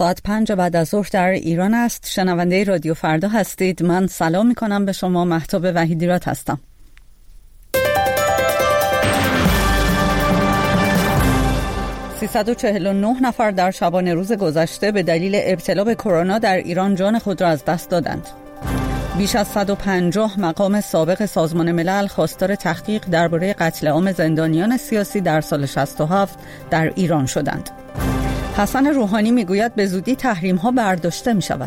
ساعت 5 بعد از ظهر در ایران است. شنونده رادیو فردا هستید. من سلام می کنم به شما. مهتاب وحیدیراد هستم. « 349 نفر در شبانه روز گذشته به دلیل ابتلا به کرونا در ایران جان خود را از دست دادند. بیش از 150 مقام سابق سازمان ملل خواستار تحقیق درباره قتل عام زندانیان سیاسی در سال 67 در ایران شدند. حسن روحانی میگوید به زودی تحریم‌ها برداشته می‌شود.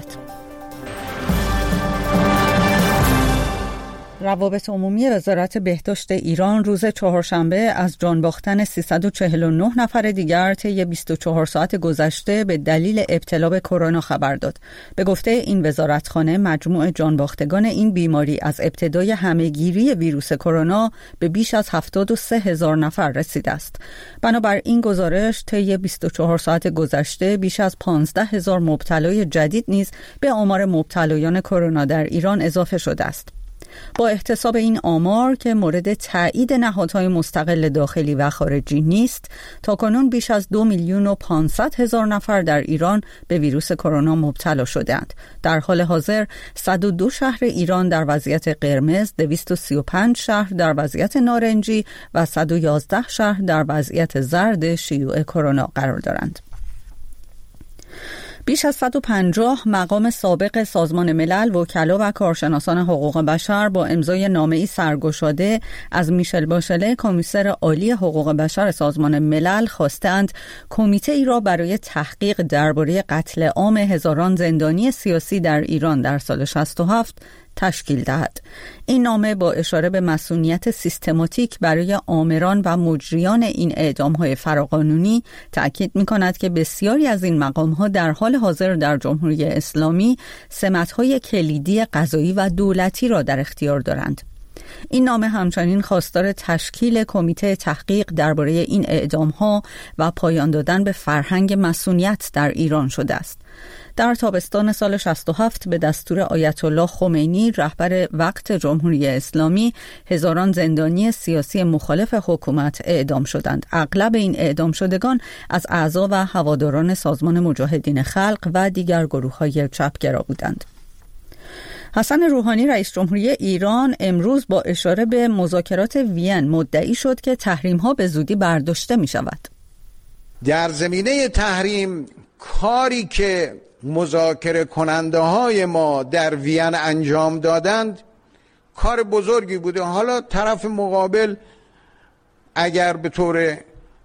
روابط عمومی وزارت بهداشت ایران روز چهارشنبه از جان باختن 349 نفر دیگر طی 24 ساعت گذشته به دلیل ابتلا به کرونا خبر داد. به گفته این وزارتخانه مجموع جان باختگان این بیماری از ابتدای همه‌گیری ویروس کرونا به بیش از 73,000 نفر رسیده است. بنابر این گزارش طی 24 ساعت گذشته بیش از 15,000 مبتلای جدید نیز به آمار مبتلایان کرونا در ایران اضافه شده است. با احتساب این آمار که مورد تایید نهادهای مستقل داخلی و خارجی نیست، تاکنون بیش از 2,500,000 نفر در ایران به ویروس کرونا مبتلا شدند. در حال حاضر 102 شهر ایران در وضعیت قرمز، 235 شهر در وضعیت نارنجی و 111 شهر در وضعیت زرد شیوع کرونا قرار دارند. بیش از 150 مقام سابق سازمان ملل، وکلا و کارشناسان حقوق بشر با امضای نامه‌ای سرگشاده از میشل باشله، کمیسر عالی حقوق بشر سازمان ملل، خواستند کمیته‌ای را برای تحقیق درباره قتل عام هزاران زندانی سیاسی در ایران در سال 67 تشکیل دهد. این نامه با اشاره به مسئولیت سیستماتیک برای آمران و مجریان این اعدام‌های فراقانونی تأکید می‌کند که بسیاری از این مقام‌ها در حال حاضر در جمهوری اسلامی سمت‌های کلیدی قضایی و دولتی را در اختیار دارند. این نامه همچنین خواستار تشکیل کمیته تحقیق درباره این اعدام‌ها و پایان دادن به فرهنگ مسئولیت در ایران شده است. در تابستان سال 67 به دستور آیت الله خمینی، رهبر وقت جمهوری اسلامی، هزاران زندانی سیاسی مخالف حکومت اعدام شدند. اغلب این اعدام شدگان از اعضا و هواداران سازمان مجاهدین خلق و دیگر گروه‌های چپگرا بودند. حسن روحانی رئیس جمهوری ایران امروز با اشاره به مذاکرات وین مدعی شد که تحریم‌ها به زودی برداشته می‌شود. در زمینه تحریم کاری که مذاکره کننده های ما در وین انجام دادند کار بزرگی بوده. حالا طرف مقابل اگر به طور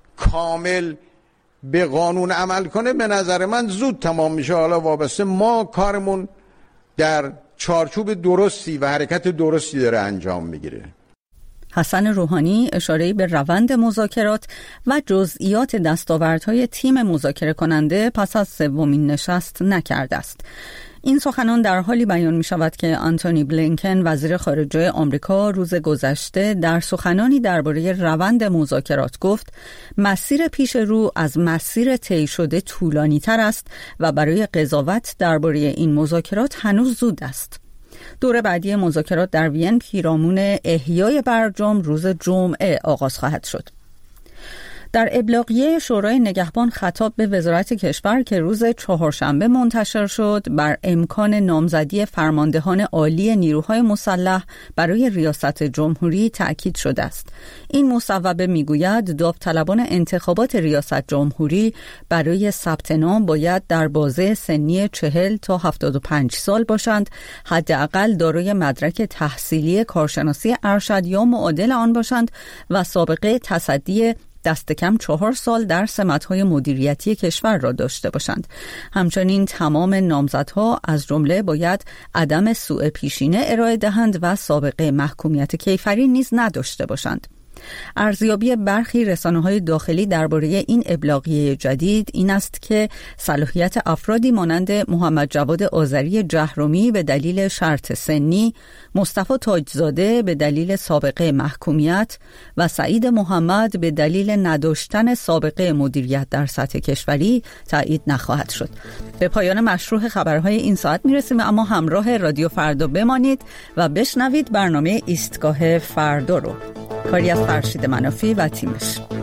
کامل به قانون عمل کنه به نظر من زود تمام میشه. حالا وابسته ما کارمون در چارچوب درستی و حرکت درستی داره انجام میگیره. حسن روحانی اشاره‌ای به روند مذاکرات و جزئیات دستاوردهای تیم مذاکره کننده پس از سومین نشست نکرده است. این سخنان در حالی بیان می شود که آنتونی بلینکن وزیر خارجه آمریکا روز گذشته در سخنانی درباره روند مذاکرات گفت مسیر پیش رو از مسیر طی شده طولانی تر است و برای قضاوت درباره این مذاکرات هنوز زود است. دور بعدی مذاکرات در وین پیرامون احیای برجام روز جمعه آغاز خواهد شد. در ابلاغیه شورای نگهبان خطاب به وزارت کشور که روز چهارشنبه منتشر شد بر امکان نامزدی فرماندهان عالی نیروهای مسلح برای ریاست جمهوری تأکید شده است. این مصوبه میگوید داوطلبان انتخابات ریاست جمهوری برای ثبت نام باید در بازه سنی 40 تا 75 سال باشند، حداقل دارای مدرک تحصیلی کارشناسی ارشد یا معادل آن باشند و سابقه تصدی دست کم 4 سال در سمت‌های مدیریتی کشور را داشته باشند. همچنین تمام نامزدها از جمله باید عدم سوء پیشینه ارائه دهند و سابقه محکومیت کیفری نیز نداشته باشند. ارزیابی برخی رسانه‌های داخلی درباره این ابلاغیه جدید این است که صلاحیت افرادی مانند محمد جواد آذری جهرمی به دلیل شرط سنی، مصطفی تاجزاده به دلیل سابقه محکومیت و سعید محمد به دلیل نداشتن سابقه مدیریت در سطح کشوری تایید نخواهد شد. به پایان مشروح خبرهای این ساعت میرسیم، اما همراه رادیو فردا بمانید و بشنوید برنامه ایستگاه فردا رو. کاری از فرشید منافی و تیمش.